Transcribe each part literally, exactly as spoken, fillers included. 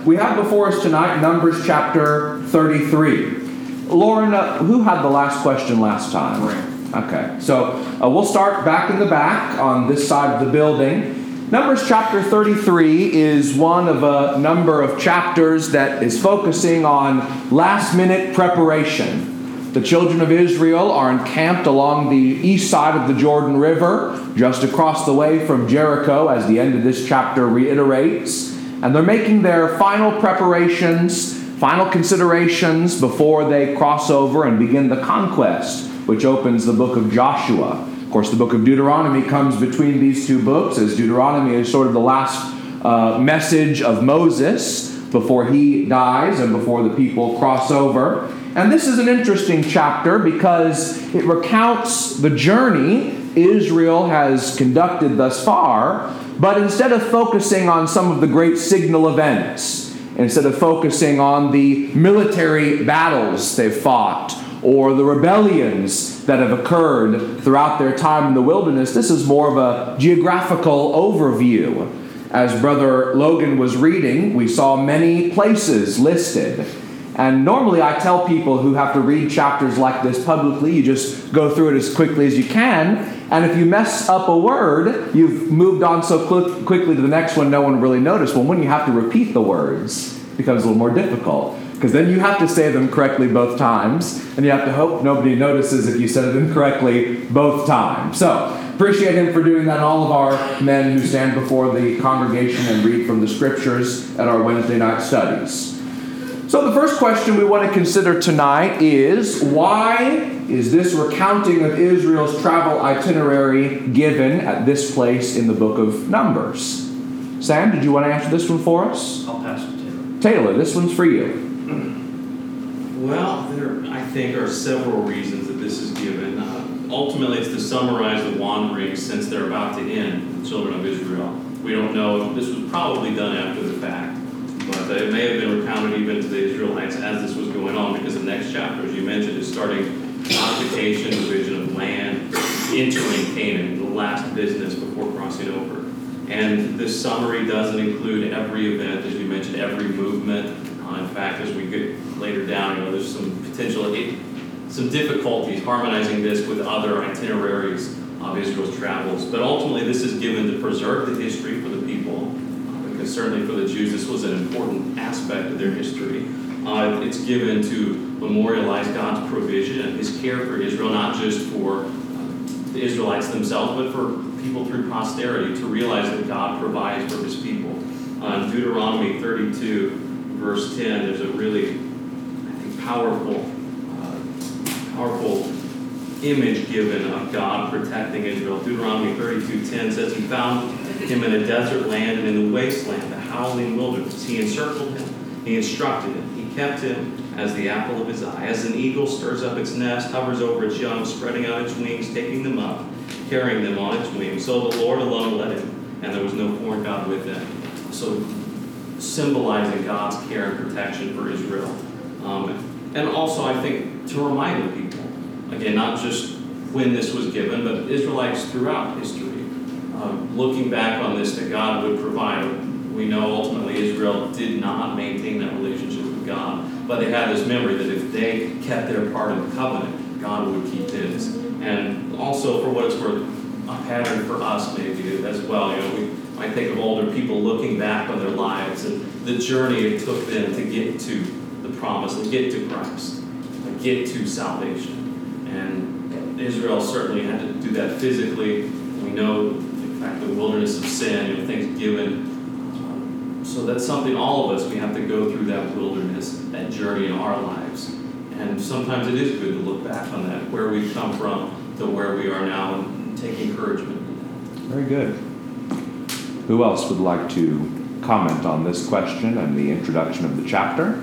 We have before us tonight Numbers chapter thirty-three. Lauren, uh, who had the last question last time? Right. Okay, so uh, we'll start back in the back on this side of the building. Numbers chapter thirty-three is one of a number of chapters that is focusing on last-minute preparation. The children of Israel are encamped along the east side of the Jordan River, just across the way from Jericho, as the end of this chapter reiterates. And they're making their final preparations, final considerations before they cross over and begin the conquest, which opens the book of Joshua. Of course, the book of Deuteronomy comes between these two books, as Deuteronomy is sort of the last uh, message of Moses before he dies and before the people cross over. And this is an interesting chapter because it recounts the journey Israel has conducted thus far, but instead of focusing on some of the great signal events, instead of focusing on the military battles they've fought or the rebellions that have occurred throughout their time in the wilderness, this is more of a geographical overview. As Brother Logan was reading, we saw many places listed. And normally I tell people who have to read chapters like this publicly, you just go through it as quickly as you can. And if you mess up a word, you've moved on so quick, quickly to the next one, no one really noticed. Well, when you have to repeat the words, it becomes a little more difficult. Because then you have to say them correctly both times. And you have to hope nobody notices if you said it incorrectly both times. So, appreciate him for doing that. All of our men who stand before the congregation and read from the scriptures at our Wednesday night studies. So the first question we want to consider tonight is, why is this recounting of Israel's travel itinerary given at this place in the book of Numbers? Sam, did you want to answer this one for us? I'll pass it to Taylor. Taylor, this one's for you. Well, there, I think, are several reasons that this is given. Uh, ultimately, it's to summarize the wanderings since they're about to end, the children of Israel. We don't know if this was probably done after the fact. But it may have been recounted even to the Israelites as this was going on, because the next chapter, as you mentioned, is starting occupation, division of land, entering Canaan, the last business before crossing over. And this summary doesn't include every event, as you mentioned, every movement. Uh, in fact, as we get later down, you know, there's some potential, some difficulties harmonizing this with other itineraries of Israel's travels. But ultimately, this is given to preserve the history for the people. Because certainly for the Jews, this was an important aspect of their history. Uh, it's given to memorialize God's provision and His care for Israel, not just for uh, the Israelites themselves, but for people through posterity, to realize that God provides for His people. Uh, in Deuteronomy thirty-two, verse ten, there's a really, I think, powerful, uh, powerful image given of God protecting Israel. Deuteronomy thirty-two ten says, He found him in a desert land and in the wasteland, the howling wilderness. He encircled him. He instructed him. He kept him as the apple of his eye. As an eagle stirs up its nest, hovers over its young, spreading out its wings, taking them up, carrying them on its wings. So the Lord alone led him, and there was no foreign God with him. So symbolizing God's care and protection for Israel. Um, and also, I think, to remind the people, again, not just when this was given, but Israelites throughout history, Um, looking back on this, that God would provide. We know ultimately Israel did not maintain that relationship with God, but they had this memory that if they kept their part of the covenant, God would keep His. And also, for what it's worth, a pattern for us maybe as well. You know, we might think of older people looking back on their lives and the journey it took them to get to the promise, to get to Christ, to get to salvation. And Israel certainly had to do that physically. We know, in fact, the wilderness of sin, you know, things given. Um, so that's something all of us, we have to go through that wilderness, that journey in our lives. And sometimes it is good to look back on that, where we've come from to where we are now, and take encouragement in that. Very good. Who else would like to comment on this question and the introduction of the chapter?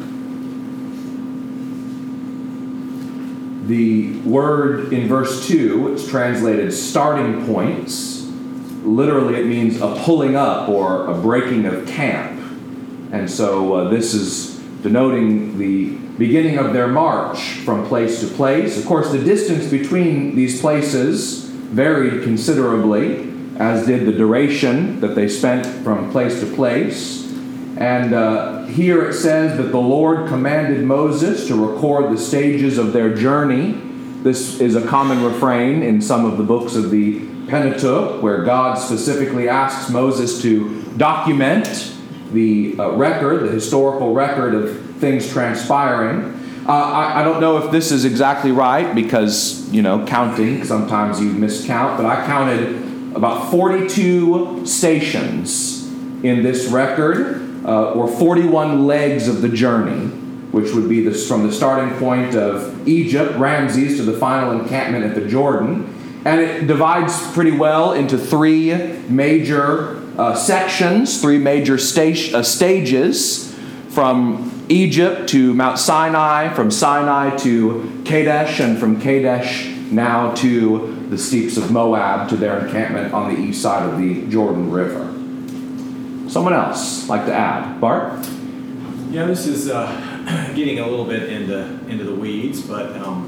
The word in verse two, it's translated starting points. Literally, it means a pulling up or a breaking of camp. And so uh, this is denoting the beginning of their march from place to place. Of course, the distance between these places varied considerably, as did the duration that they spent from place to place. And uh, here it says that the Lord commanded Moses to record the stages of their journey. This is a common refrain in some of the books of the Pentateuch, where God specifically asks Moses to document the uh, record, the historical record of things transpiring. Uh, I, I don't know if this is exactly right because, you know, counting, sometimes you miscount, but I counted about forty-two stations in this record, uh, or forty-one legs of the journey, which would be this, from the starting point of Egypt, Ramses, to the final encampment at the Jordan. And it divides pretty well into three major uh, sections, three major sta- uh, stages, from Egypt to Mount Sinai, from Sinai to Kadesh, and from Kadesh now to the steeps of Moab, to their encampment on the east side of the Jordan River. Someone else like to add? Bart? Yeah, this is uh, getting a little bit into into the weeds, but um,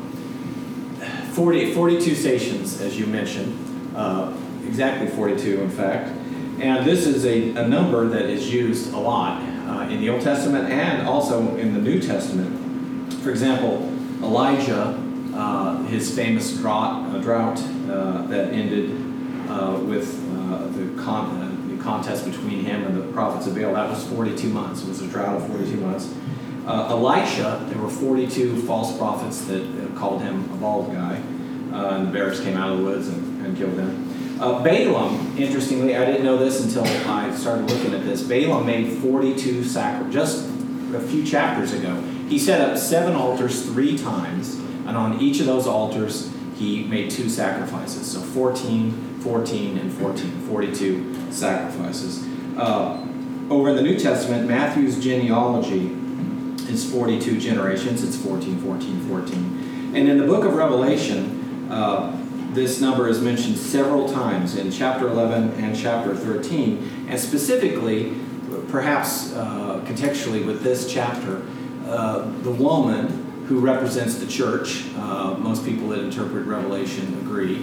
forty, forty-two stations, as you mentioned, uh, exactly forty-two, in fact. And this is a, a number that is used a lot uh, in the Old Testament and also in the New Testament. For example, Elijah, uh, his famous drought, uh, drought uh, that ended uh, with uh, the, con- uh, the contest between him and the prophets of Baal, that was forty-two months. It was a drought of forty-two months. Uh, Elisha, there were forty-two false prophets that uh, called him a bald guy, uh, and the bears came out of the woods and, and killed him. Uh, Balaam, interestingly, I didn't know this until I started looking at this. Balaam made forty-two sacrifices just a few chapters ago. He set up seven altars three times, and on each of those altars, he made two sacrifices. So fourteen, fourteen, and fourteen, forty-two sacrifices. Uh, over in the New Testament, Matthew's genealogy is forty-two generations. It's fourteen, fourteen, fourteen. And in the book of Revelation, uh, this number is mentioned several times in chapter eleven and chapter thirteen, and specifically, perhaps uh, contextually with this chapter, uh, the woman who represents the church, uh, most people that interpret Revelation agree,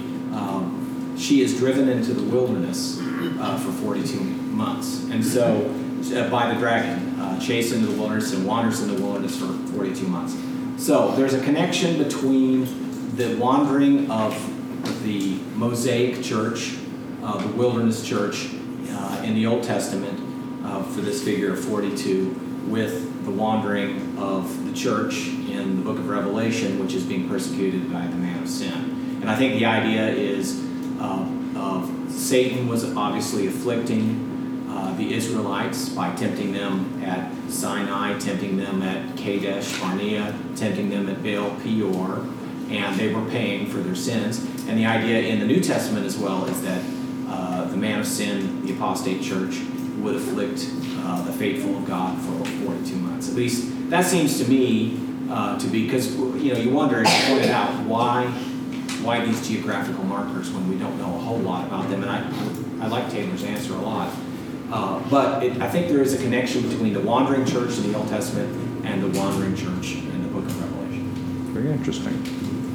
um, she is driven into the wilderness uh, for forty-two months. And so, uh, by the dragon, uh, chased into the wilderness and wanders in the wilderness for forty-two months. So, there's a connection between the wandering of the Mosaic church, uh, the wilderness church uh, in the Old Testament uh, for this figure of forty-two, with the wandering of the church in the book of Revelation, which is being persecuted by the man of sin. And I think the idea is uh, of Satan was obviously afflicting uh, the Israelites by tempting them at Sinai, tempting them at Kadesh Barnea, tempting them at Baal Peor, and they were paying for their sins. And the idea in the New Testament as well is that uh, the man of sin, the apostate church, would afflict uh, the faithful of God for forty-two months. At least that seems to me uh, to be, because you know you wonder, as you pointed out, why why these geographical markers when we don't know a whole lot about them. And I I like Taylor's answer a lot. Uh, but it, I think there is a connection between the wandering church in the Old Testament and the wandering church in the book of Revelation. Very interesting.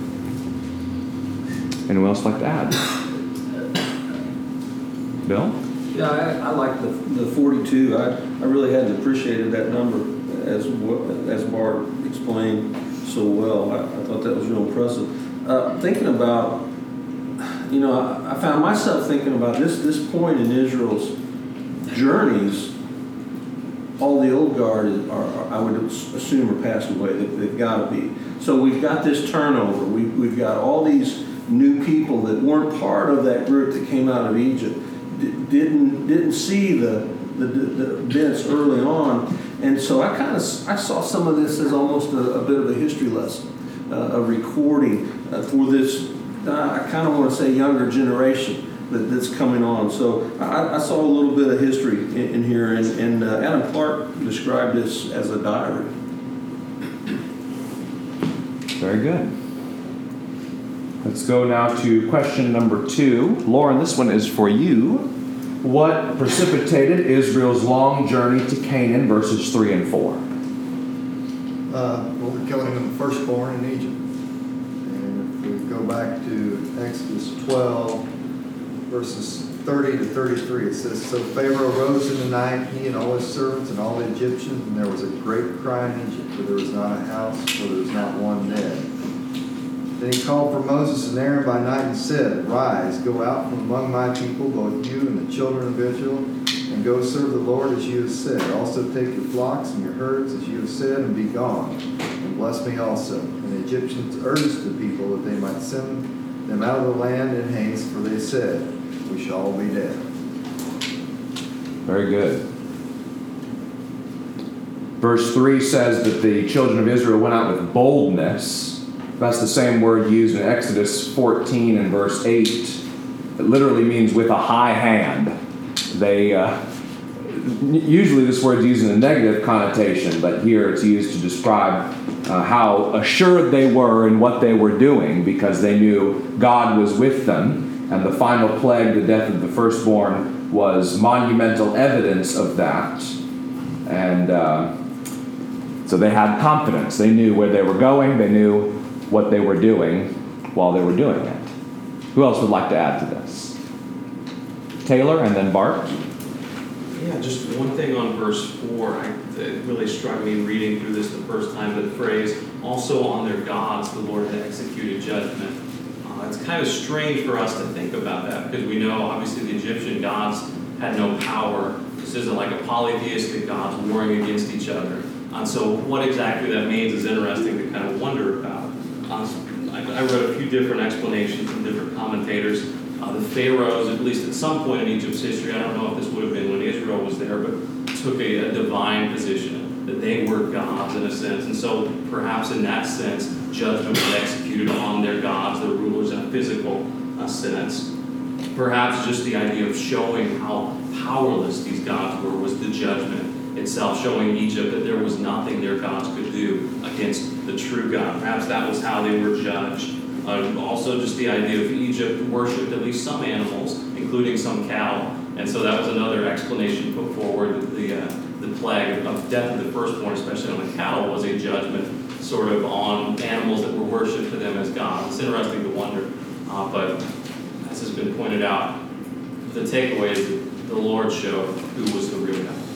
Anyone else like to add? Bill? Yeah, I, I like the the forty-two. I, I really hadn't appreciated that number as as Bart explained so well. I, I thought that was real impressive. Uh, thinking about, you know, I, I found myself thinking about this this point in Israel's journeys. All the old guard is, are, are, I would assume, are passed away. They, they've got to be. So we've got this turnover. We, we've got all these new people that weren't part of that group that came out of Egypt, D- didn't didn't see the, the the events early on, and so I kind of I saw some of this as almost a, a bit of a history lesson, uh, a recording uh, for this. Uh, I kind of want to say younger generation that, that's coming on. So I, I saw a little bit of history in, in here, and, and uh, Adam Clark described this as a diary. Very good. Let's go now to question number two. Lauren, this one is for you. What precipitated Israel's long journey to Canaan, verses three and four? Uh, well, the killing of the firstborn in Egypt. And if we go back to Exodus twelve, verses thirty to thirty-three, it says, "So Pharaoh rose in the night, he and all his servants and all the Egyptians, and there was a great cry in Egypt, for there was not a house, for there was not one dead. Then he called for Moses and Aaron by night and said, 'Rise, go out from among my people, both you and the children of Israel, and go serve the Lord as you have said. Also take your flocks and your herds as you have said, and be gone, and bless me also.' And the Egyptians urged the people that they might send them out of the land in haste, for they said, 'We shall all be dead.'" Very good. Verse three says that the children of Israel went out with boldness. That's the same word used in Exodus fourteen and verse eight. It literally means with a high hand. They uh, usually this word is used in a negative connotation, but here it's used to describe uh, how assured they were in what they were doing, because they knew God was with them, and the final plague, the death of the firstborn, was monumental evidence of that. And uh, so they had confidence. They knew where they were going. They knew what they were doing while they were doing it. Who else would like to add to this? Taylor and then Bart. Yeah, just one thing on verse four. I, it really struck me reading through this the first time, the phrase, "Also on their gods the Lord had executed judgment." Uh, it's kind of strange for us to think about that, because we know obviously the Egyptian gods had no power. This isn't like a polytheistic gods warring against each other. And so what exactly that means is interesting to kind of wonder about. Uh, I, I read a few different explanations from different commentators. Uh, the pharaohs, at least at some point in Egypt's history, I don't know if this would have been when Israel was there, but took a, a divine position, that they were gods in a sense. And so perhaps in that sense, judgment was executed on their gods, their rulers, in a physical uh, sense. Perhaps just the idea of showing how powerless these gods were was the judgment itself, showing Egypt that there was nothing their gods could do against the true God. Perhaps that was how they were judged. Uh, also, just the idea of Egypt worshipped at least some animals, including some cattle, and so that was another explanation put forward. That the uh, the plague of death of the firstborn, especially on the cattle, was a judgment sort of on animals that were worshipped to them as gods. It's interesting to wonder, uh, but as has been pointed out, the takeaway is that the Lord showed who was the real God.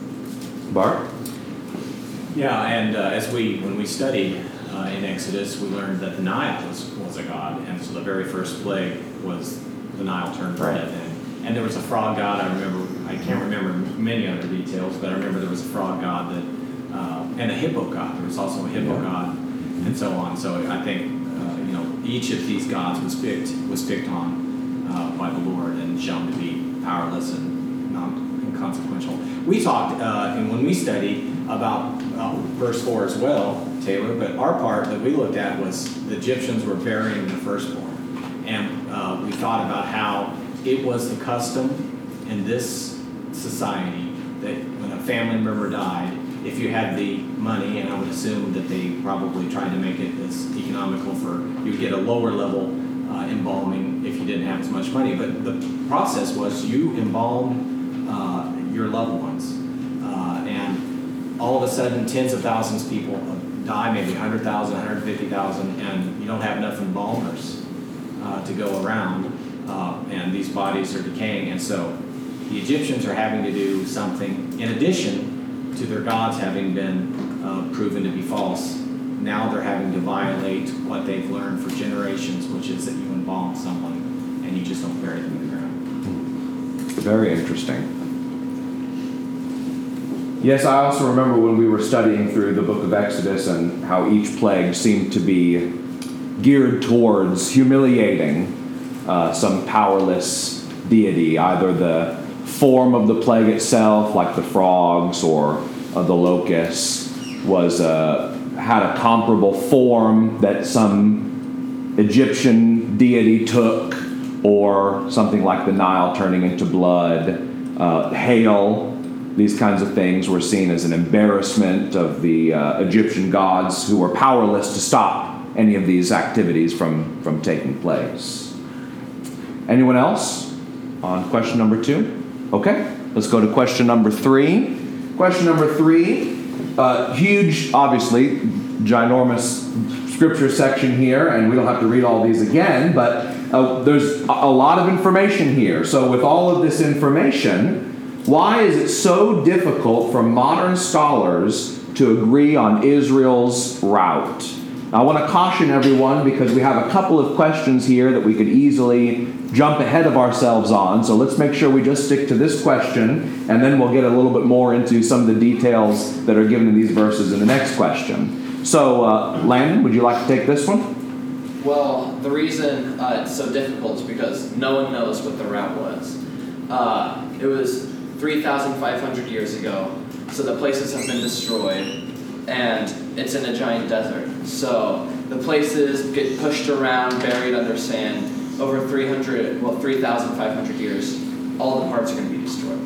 Bart? Yeah, and uh, as we, when we studied uh, in Exodus, we learned that the Nile was, was a god, and so the very first plague was the Nile turned red, and, and there was a frog god. I remember, I can't remember many other details, but I remember there was a frog god that, uh, and a hippo god. There was also a hippo yeah. god, and so on. So I think uh, you know each of these gods was picked was picked on uh, by the Lord and shown to be powerless and non inconsequential. We talked, uh, and when we studied, about uh, verse four as well, Taylor, but our part that we looked at was the Egyptians were burying the firstborn. And uh, we thought about how it was the custom in this society that when a family member died, if you had the money, and I would assume that they probably tried to make it as economical for, you'd get a lower level uh, embalming if you didn't have as much money. But the process was you embalmed uh, your loved ones. Uh, and all of a sudden, tens of thousands of people die, maybe one hundred thousand, one hundred fifty thousand, and you don't have enough embalmers uh, to go around, uh, and these bodies are decaying. And so the Egyptians are having to do something in addition to their gods having been uh, proven to be false. Now they're having to violate what they've learned for generations, which is that you embalm someone and you just don't bury them in the ground. Very interesting. Yes, I also remember when we were studying through the book of Exodus and how each plague seemed to be geared towards humiliating uh, some powerless deity, either the form of the plague itself, like the frogs or uh, the locusts, was uh, had a comparable form that some Egyptian deity took, or something like the Nile turning into blood, uh, hail. These kinds of things were seen as an embarrassment of the uh, Egyptian gods, who were powerless to stop any of these activities from, from taking place. Anyone else on question number two? Okay, let's go to question number three. Question number three, uh, huge, obviously, ginormous scripture section here, and we don't have to read all these again, but uh, there's a, a lot of information here. So with all of this information, why is it so difficult for modern scholars to agree on Israel's route? I want to caution everyone because we have a couple of questions here that we could easily jump ahead of ourselves on. So let's make sure we just stick to this question, and then we'll get a little bit more into some of the details that are given in these verses in the next question. So, uh, Landon, would you like to take this one? Well, the reason uh, it's so difficult is because no one knows what the route was. Uh, it was three thousand five hundred years ago, so the places have been destroyed. And it's in a giant desert. So the places get pushed around, buried under sand. Over three hundred, well, three thousand five hundred years, all the parts are going to be destroyed.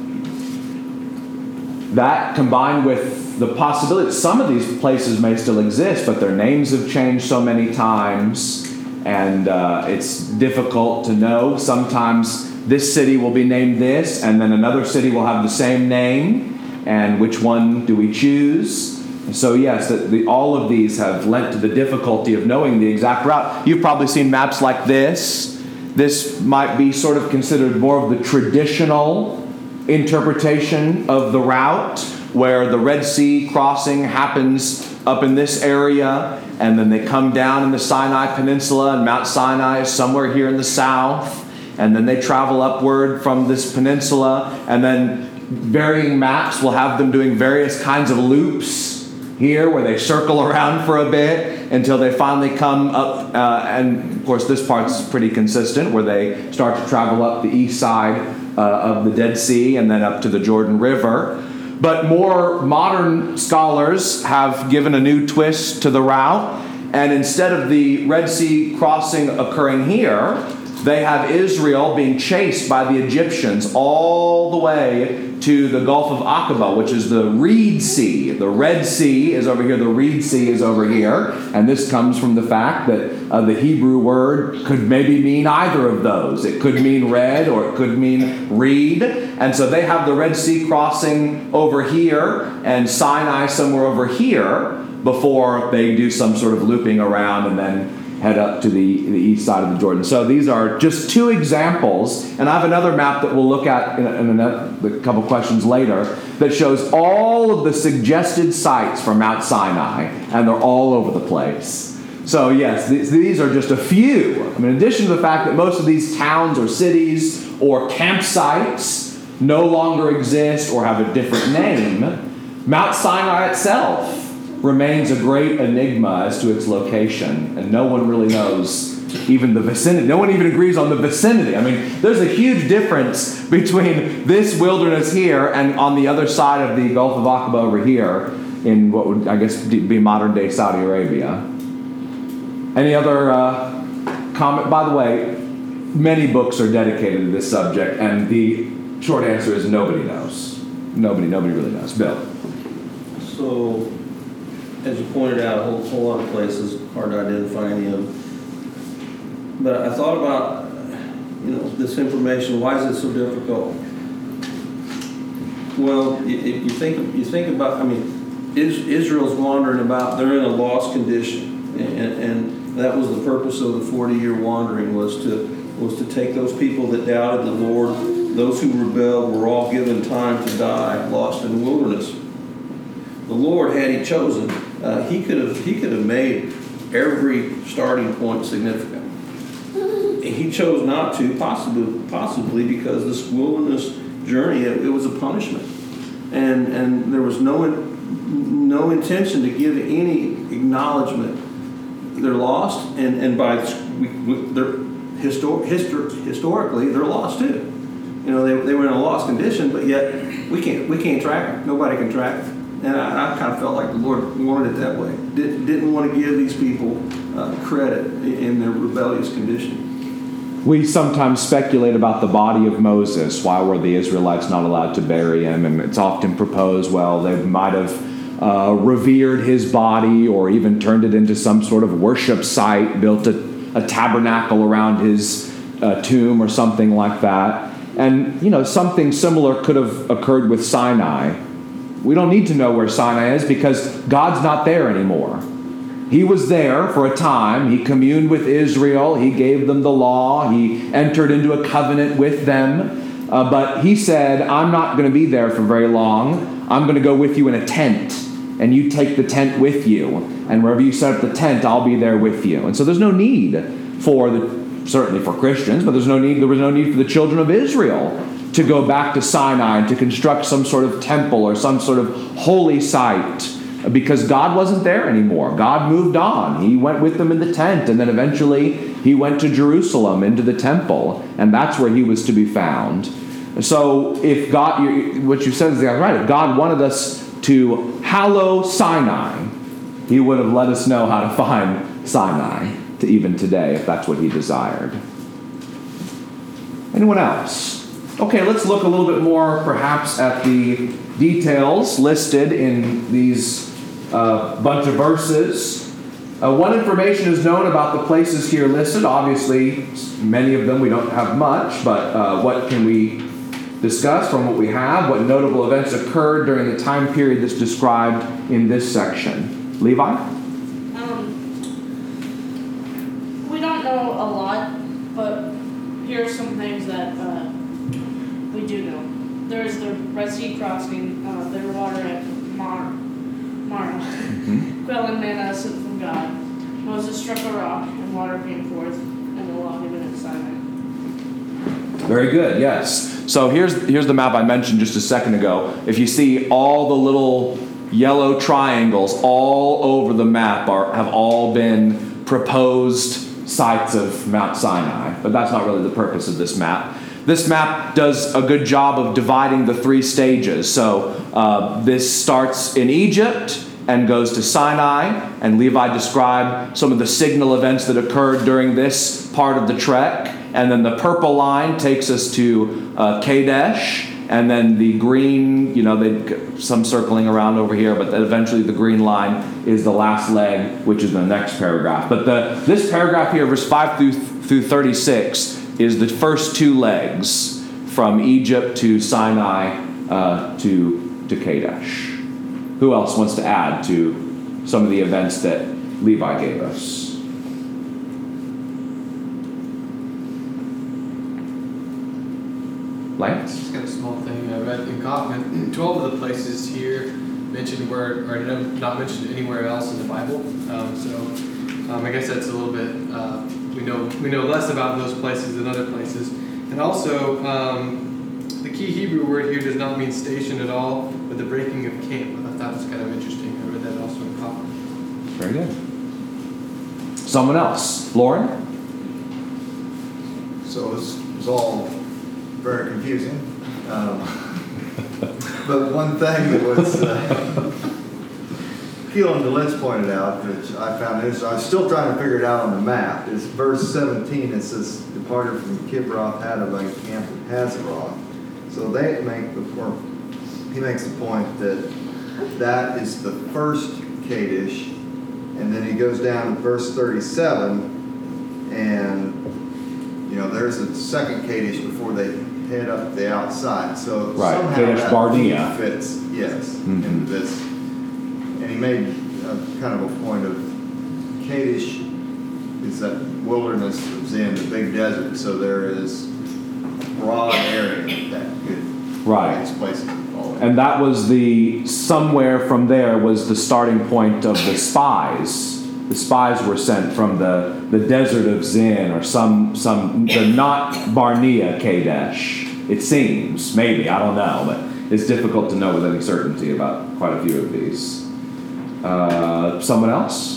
That combined with the possibility that some of these places may still exist, but their names have changed so many times, and uh, it's difficult to know. Sometimes this city will be named this, and then another city will have the same name, and which one do we choose? So yes, the, the, all of these have lent to the difficulty of knowing the exact route. You've probably seen maps like this. This might be sort of considered more of the traditional interpretation of the route, where the Red Sea crossing happens up in this area, and then they come down in the Sinai Peninsula, and Mount Sinai is somewhere here in the south, and then they travel upward from this peninsula, and then varying maps will have them doing various kinds of loops here where they circle around for a bit until they finally come up, uh, and of course this part's pretty consistent, where they start to travel up the east side uh, of the Dead Sea and then up to the Jordan River. But more modern scholars have given a new twist to the route, and instead of the Red Sea crossing occurring here, they have Israel being chased by the Egyptians all the way to the Gulf of Aqaba, which is the Reed Sea. The Red Sea is over here, the Reed Sea is over here, and this comes from the fact that uh, the Hebrew word could maybe mean either of those. It could mean red or it could mean reed, and so they have the Red Sea crossing over here and Sinai somewhere over here before they do some sort of looping around and then head up to the, the east side of the Jordan. So these are just two examples, and I have another map that we'll look at in a, in a, a couple questions later that shows all of the suggested sites for Mount Sinai, and they're all over the place. So yes, these, these are just a few. I mean, in addition to the fact that most of these towns or cities or campsites no longer exist or have a different name, Mount Sinai itself remains a great enigma as to its location, and no one really knows even the vicinity. No one even agrees on the vicinity. I mean, there's a huge difference between this wilderness here and on the other side of the Gulf of Aqaba over here in what would, I guess, be modern-day Saudi Arabia. Any other uh, comment? By the way, many books are dedicated to this subject, and the short answer is nobody knows. Nobody, nobody really knows. Bill? So, as you pointed out, a whole, whole lot of places, hard to identify any of them. But I thought about, you know, this information. Why is it so difficult? Well, if you think, you think about, I mean, Israel's wandering about. They're in a lost condition, and, and that was the purpose of the forty-year wandering, was to was to take those people that doubted the Lord, those who rebelled, were all given time to die, lost in the wilderness. The Lord, had He chosen, uh, He could have He could have made every starting point significant. He chose not to, possibly possibly because this wilderness journey, it, it was a punishment, and and there was no no intention to give any acknowledgement. They're lost, and and by we, we, they're histor, histor, historically they're lost too. You know, they they were in a lost condition, but yet we can't we can't track them. Nobody can track them. And I, I kind of felt like the Lord wanted it that way. Did, didn't want to give these people uh, credit in their rebellious condition. We sometimes speculate about the body of Moses. Why were the Israelites not allowed to bury him? And it's often proposed, well, they might have uh, revered his body or even turned it into some sort of worship site, built a, a tabernacle around his uh, tomb or something like that. And, you know, something similar could have occurred with Sinai. We don't need to know where Sinai is because God's not there anymore. He was there for a time. He communed with Israel. He gave them the law. He entered into a covenant with them. Uh, but he said, I'm not going to be there for very long. I'm going to go with you in a tent. And you take the tent with you. And wherever you set up the tent, I'll be there with you. And so there's no need for the, certainly for Christians, but there's no need, there was no need for the children of Israel to go back to Sinai and to construct some sort of temple or some sort of holy site, because God wasn't there anymore. God moved on. He went with them in the tent, and then eventually he went to Jerusalem into the temple, and that's where he was to be found. So if God, what you said is exactly right. If God wanted us to hallow Sinai, he would have let us know how to find Sinai to even today, if that's what he desired. Anyone else? Okay, let's look a little bit more perhaps at the details listed in these uh, bunch of verses. Uh, what information is known about the places here listed? Obviously, many of them we don't have much, but uh, what can we discuss from what we have? What notable events occurred during the time period that's described in this section? Levi? Um, we don't know a lot, but here are some things that uh, we do know. There's the Red Sea crossing, uh, there were water at Mar- Mara. Mm-hmm. Quail and manna sent from God. Moses struck a rock, and water came forth, and the law given at Sinai. Very good, yes. So here's here's the map I mentioned just a second ago. If you see all the little yellow triangles all over the map are have all been proposed sites of Mount Sinai, but that's not really the purpose of this map. This map does a good job of dividing the three stages. So uh, this starts in Egypt and goes to Sinai, and Levi described some of the signal events that occurred during this part of the trek. And then the purple line takes us to uh, Kadesh, and then the green, you know, they some circling around over here, but then eventually the green line is the last leg, which is the next paragraph. But the this paragraph here, verse five through through thirty-six, is the first two legs from Egypt to Sinai uh, to to Kadesh. Who else wants to add to some of the events that Levi gave us? Lance? Just got a small thing I read in Kaufman. Twelve of the places here mentioned were are not mentioned anywhere else in the Bible. Um, so um, I guess that's a little bit uh, we know we know less about those places than other places. And also um, the key Hebrew word here does not mean station at all, but the breaking of camp. I thought it was kind of interesting. I read that also in Kaufman. Very good. Someone else, Lauren? So it was, it was all very confusing. Um, but one thing that was uh, Keelan DeLitz pointed out, which I found is I was still trying to figure it out on the map, is verse seventeen. It says departed from Kibroth Hattaavah and camped at Hazeroth. So they make the or he makes the point that that is the first Kadesh, and then he goes down to verse thirty-seven, and you know there's a second Kadesh before they head up the outside. So right. somehow Kadesh that Barnea fits, yes, mm-hmm. into this. And he made a, kind of a point of Kadesh is that wilderness of Zin, the big desert. So there is broad area that could right. place places. And that was the, somewhere from there was the starting point of the spies. The spies were sent from the, the desert of Zin or some, some the not Barnea Kadesh, it seems, maybe, I don't know, but it's difficult to know with any certainty about quite a few of these. Uh, someone else?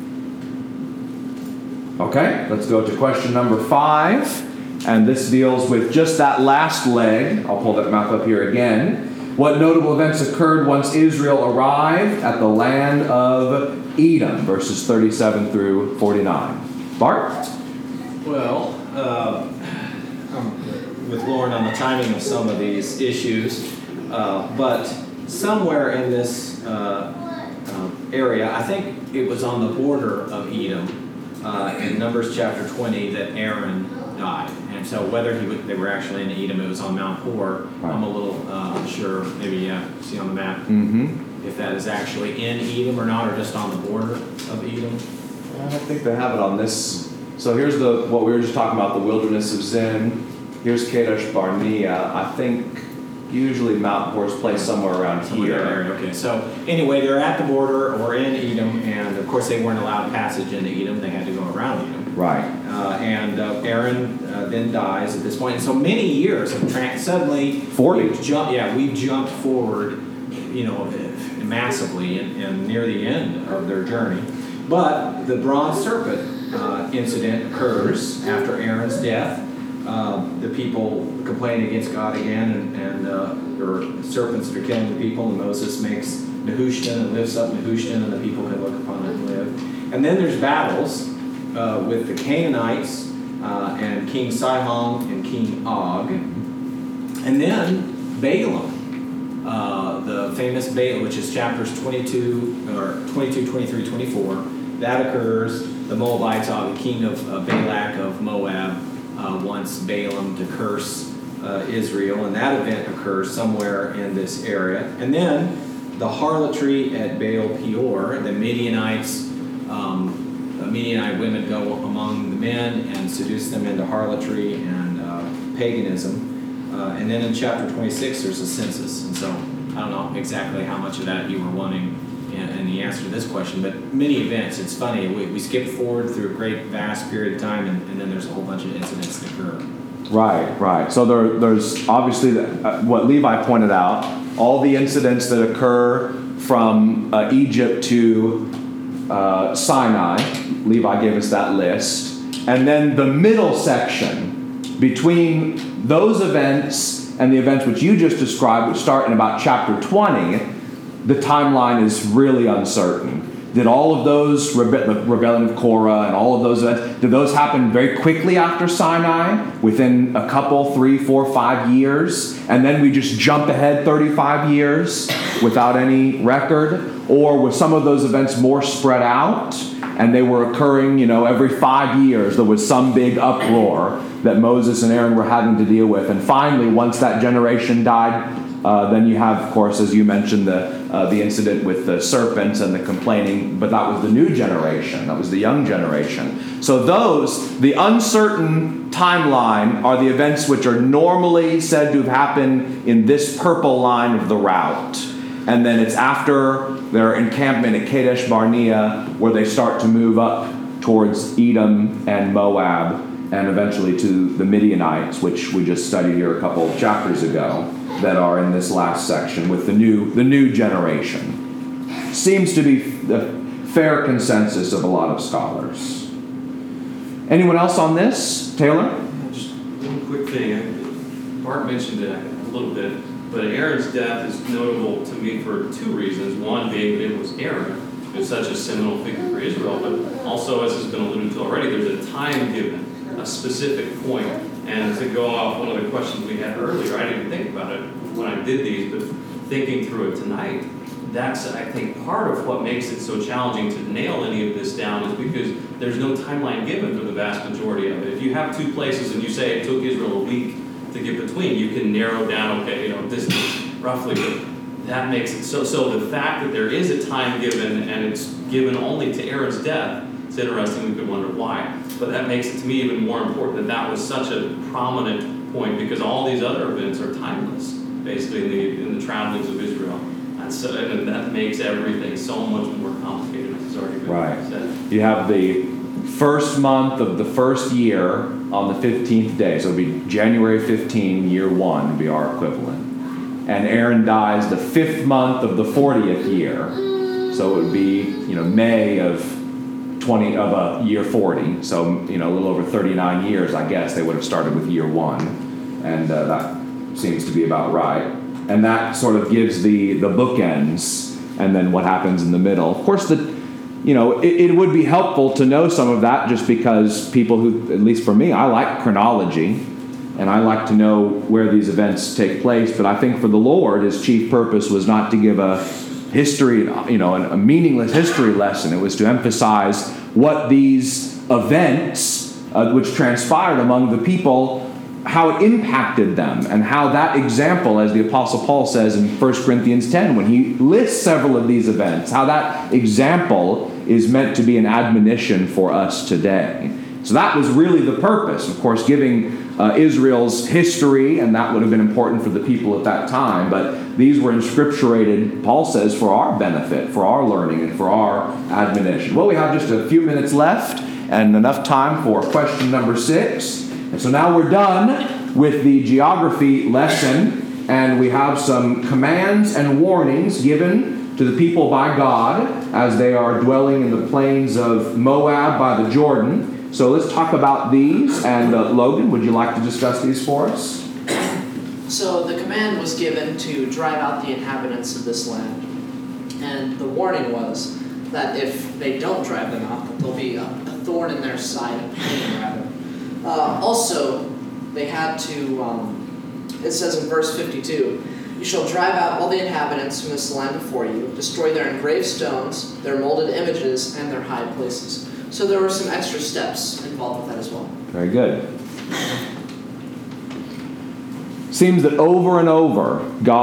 Okay, let's go to question number five. And this deals with just that last leg. I'll pull that map up here again. What notable events occurred once Israel arrived at the land of Edom, verses thirty-seven through forty-nine. Bart? Well, uh, I'm with Lauren on the timing of some of these issues, uh, but somewhere in this uh, um, area, I think it was on the border of Edom, uh, in Numbers chapter twenty, that Aaron died. And so whether he would, they were actually in Edom, it was on Mount Hor. Right. I'm a little uh, unsure. Maybe, yeah, see on the map. Mm-hmm. if that is actually in Edom or not, or just on the border of Edom. I don't think they have it on this. So here's the what we were just talking about, the wilderness of Zin. Here's Kadesh Barnea. I think usually Mount Hor's placed somewhere around Somewhere here. there, okay. So anyway, they're at the border or in Edom, and of course they weren't allowed passage into Edom. They had to go around Edom. Right. Uh, and uh, Aaron uh, then dies at this point. And so many years have tra- suddenly forty. We've jumped, yeah, we've jumped forward, you know, massively and, and near the end of their journey. But the bronze serpent uh, incident occurs after Aaron's death. Uh, the people complain against God again, and, and uh, there are serpents that are killing the people, and Moses makes Nehushtan and lifts up Nehushtan, and the people can look upon it and live. And then there's battles uh, with the Canaanites uh, and King Sihon and King Og. And then Balaam, uh, the famous Balaam, which is chapters twenty-two, or twenty-two, twenty-three, twenty-four, that occurs. The Moabites, uh, the king of uh, Balak of Moab, uh, wants Balaam to curse uh, Israel, and that event occurs somewhere in this area. And then the harlotry at Baal Peor, the Midianites, um, the Midianite women go among the men and seduce them into harlotry and uh, paganism. Uh, and then in chapter twenty-six, there's a census. And so I don't know exactly how much of that you were wanting in, in the answer to this question, but many events. It's funny, we, we skip forward through a great, vast period of time, and, and then there's a whole bunch of incidents that occur. Right, right. So there, there's obviously the, uh, what Levi pointed out, all the incidents that occur from uh, Egypt to uh, Sinai. Levi gave us that list. And then the middle section between those events and the events which you just described, which start in about chapter twenty, the timeline is really uncertain. Did all of those, rebe- the rebellion of Korah and all of those events, did those happen very quickly after Sinai, within a couple, three, four, five years, and then we just jump ahead thirty-five years without any record? Or were some of those events more spread out, and they were occurring, you know, every five years there was some big uproar that Moses and Aaron were having to deal with, and finally, once that generation died, Uh, then you have, of course, as you mentioned, the uh, the incident with the serpents and the complaining, but that was the new generation. That was the young generation. So those, the uncertain timeline, are the events which are normally said to have happened in this purple line of the route. And then it's after their encampment at Kadesh Barnea where they start to move up towards Edom and Moab, and eventually to the Midianites, which we just studied here a couple of chapters ago, that are in this last section with the new the new generation. Seems to be the fair consensus of a lot of scholars. Anyone else on this? Taylor? Just one quick thing. Bart mentioned it a little bit, but Aaron's death is notable to me for two reasons. One being that it was Aaron, who's such a seminal figure for Israel, but also, as has been alluded to already, there's a time given, a specific point. And to go off one of the questions we had earlier, I didn't think about it when I did these, but thinking through it tonight, that's, I think, part of what makes it so challenging to nail any of this down is because there's no timeline given for the vast majority of it. If you have two places and you say it took Israel a week to get between, you can narrow down, okay, you know, distance roughly, but that makes it so. So the fact that there is a time given and it's given only to Aaron's death, it's interesting. We could wonder why, but that makes it to me even more important that that was such a prominent point, because all these other events are timeless, basically in the in the travelings of Israel, and so and that makes everything so much more complicated, as has already been Right. said. You have the first month of the first year on the fifteenth day, so it would be January fifteenth, year one would be our equivalent. And Aaron dies the fifth month of the fortieth year, so it would be, you know, May of twenty of a year forty, so, you know, a little over thirty-nine years, I guess they would have started with year one, and uh, that seems to be about right. And that sort of gives the the bookends, and then what happens in the middle. Of course, the you know it, it would be helpful to know some of that, just because people who, at least for me, I like chronology, and I like to know where these events take place. But I think for the Lord, His chief purpose was not to give a history, you know, a meaningless history lesson. It was to emphasize what these events, uh, which transpired among the people, how it impacted them, and how that example, as the Apostle Paul says in First Corinthians ten, when he lists several of these events, how that example is meant to be an admonition for us today. So that was really the purpose. Of course, giving uh, Israel's history, and that would have been important for the people at that time, but these were inscripturated, Paul says, for our benefit, for our learning, and for our admonition. Well, we have just a few minutes left, and enough time for question number six. And so now we're done with the geography lesson, and we have some commands and warnings given to the people by God as they are dwelling in the plains of Moab by the Jordan. So let's talk about these. And uh, Logan, would you like to discuss these for us? So the command was given to drive out the inhabitants of this land. And the warning was that if they don't drive them out, that there'll be a, a thorn in their side, a pain rather. Uh, also, they had to, um, it says in verse fifty-two, "You shall drive out all the inhabitants from this land before you, destroy their engraved stones, their molded images, and their high places." So there were some extra steps involved with that as well. Very good. Seems that over and over,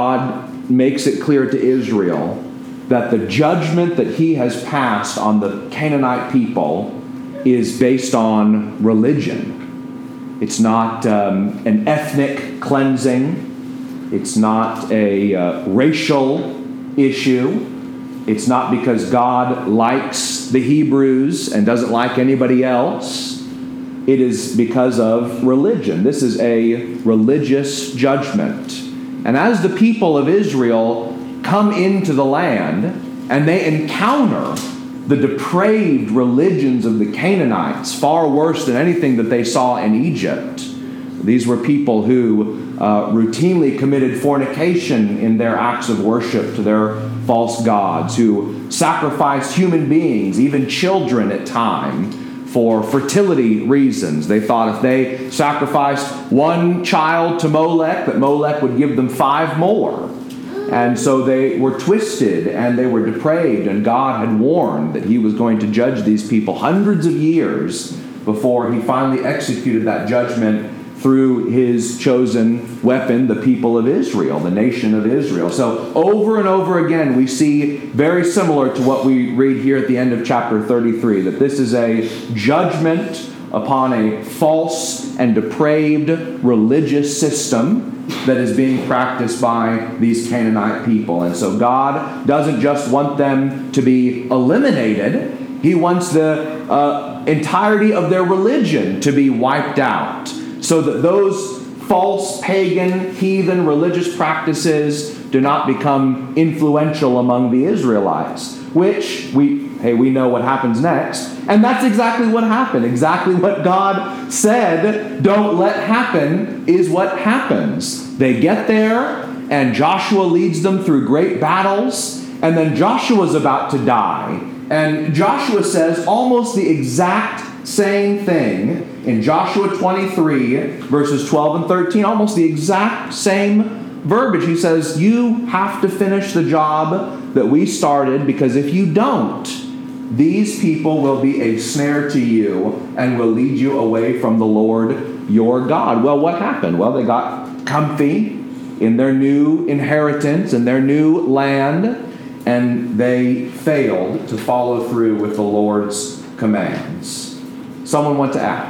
God makes it clear to Israel that the judgment that he has passed on the Canaanite people is based on religion. It's not um, an ethnic cleansing. It's not a uh, racial issue. It's not because God likes the Hebrews and doesn't like anybody else. It is because of religion. This is a religious judgment. And as the people of Israel come into the land and they encounter the depraved religions of the Canaanites, far worse than anything that they saw in Egypt. These were people who uh, routinely committed fornication in their acts of worship to their false gods, who sacrificed human beings, even children at times, for fertility reasons. They thought if they sacrificed one child to Molech, that Molech would give them five more. And so they were twisted and they were depraved, and God had warned that he was going to judge these people hundreds of years before he finally executed that judgment through his chosen weapon, the people of Israel, the nation of Israel. So over and over again, we see very similar to what we read here at the end of chapter thirty-three, that this is a judgment upon a false and depraved religious system that is being practiced by these Canaanite people. And so God doesn't just want them to be eliminated. He wants the uh, entirety of their religion to be wiped out, so that those false, pagan, heathen religious practices do not become influential among the Israelites, which we, hey, we know what happens next. And that's exactly what happened. Exactly what God said, don't let happen, is what happens. They get there, and Joshua leads them through great battles, and then Joshua's about to die. And Joshua says almost the exact same thing in Joshua twenty-three, verses twelve and thirteen, almost the exact same verbiage. He says, you have to finish the job that we started, because if you don't, these people will be a snare to you and will lead you away from the Lord your God. Well, what happened? Well, they got comfy in their new inheritance, in their new land, and they failed to follow through with the Lord's commands. Someone want to add?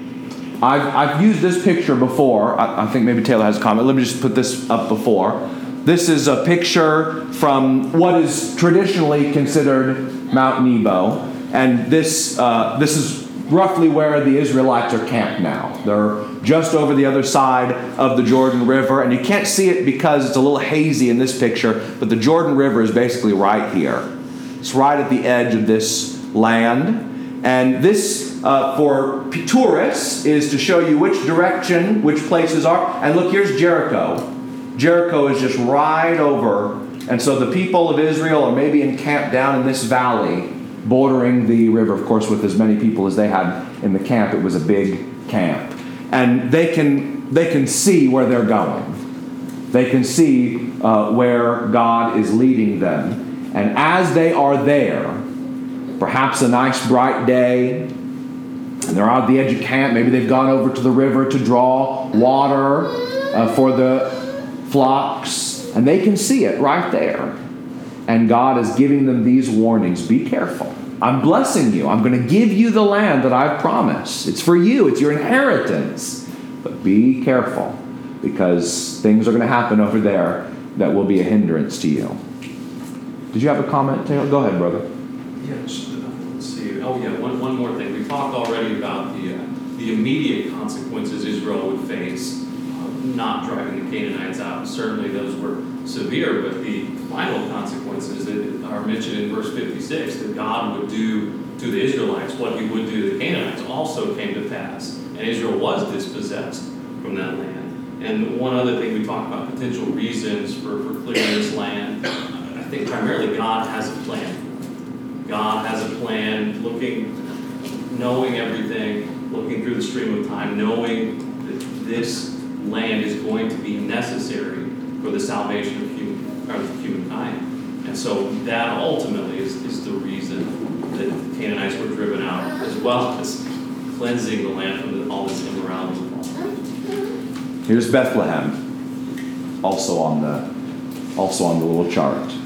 I've, I've used this picture before. I, I think maybe Taylor has a comment. Let me just put this up before. This is a picture from what is traditionally considered Mount Nebo. And this uh, this is roughly where the Israelites are camped now. They're just over the other side of the Jordan River. And you can't see it because it's a little hazy in this picture, but the Jordan River is basically right here. It's right at the edge of this land. And this, uh, for tourists, is to show you which direction, which places are. And look, here's Jericho. Jericho is just right over. And so the people of Israel are maybe encamped down in this valley, bordering the river, of course, with as many people as they had in the camp. It was a big camp. And they can, they can see where they're going. They can see uh, where God is leading them. And as they are there, perhaps a nice bright day, and they're out at the edge of camp. Maybe they've gone over to the river to draw water uh, for the flocks, and they can see it right there. And God is giving them these warnings. Be careful. I'm blessing you. I'm going to give you the land that I've promised. It's for you. It's your inheritance. But be careful, because things are going to happen over there that will be a hindrance to you. Did you have a comment, Taylor? Go ahead, brother. Yeah, let's see. Oh, yeah, one, one more thing. We talked already about the, uh, the immediate consequences Israel would face, uh, not driving the Canaanites out. Certainly those were severe, but the final consequences that are mentioned in verse fifty-six, that God would do to the Israelites what he would do to the Canaanites, also came to pass. And Israel was dispossessed from that land. And one other thing, we talked about potential reasons for, for clearing this land. I think primarily God has a plan. God has a plan, looking, knowing everything, looking through the stream of time, knowing that this land is going to be necessary for the salvation of human, or of humankind. And so that ultimately is, is the reason that the Canaanites were driven out, as well as cleansing the land from the, all this immorality. Here's Bethlehem, also on the also on the little chart.